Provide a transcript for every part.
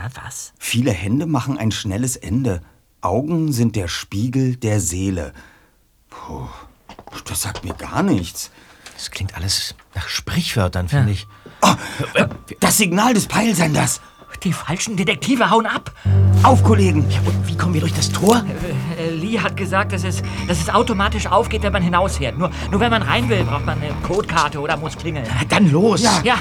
Was? Viele Hände machen ein schnelles Ende. Augen sind der Spiegel der Seele. Puh, das sagt mir gar nichts. Das klingt alles nach Sprichwörtern, finde ich. Oh, das Signal des Peilsenders. Die falschen Detektive hauen ab. Auf, Kollegen. Ja, und wie kommen wir durch das Tor? Lee hat gesagt, dass es automatisch aufgeht, wenn man hinausfährt. Nur wenn man rein will, braucht man eine Codekarte oder muss klingeln. Dann los. Ja.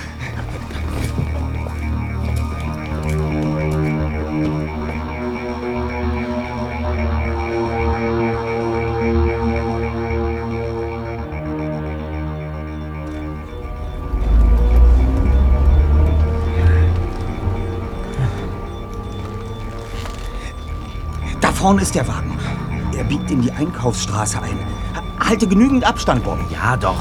Da vorne ist der Wagen. Er biegt in die Einkaufsstraße ein. Halte genügend Abstand, Bob. Ja, doch.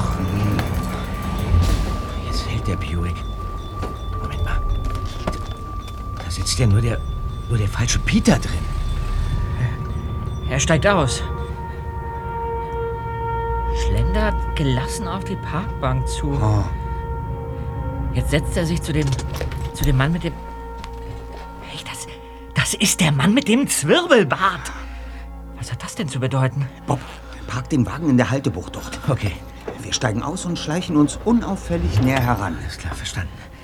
Jetzt hält der Buick. Moment mal. Da sitzt ja nur der falsche Peter drin. Er steigt aus. Schlendert gelassen auf die Parkbank zu. Oh. Jetzt setzt er sich zu dem Mann mit dem... Hey, das ist der Mann mit dem Zwirbelbart. Was hat das denn zu bedeuten? Bob, park den Wagen in der Haltebucht dort. Okay. Wir steigen aus und schleichen uns unauffällig näher heran. Alles klar, verstanden.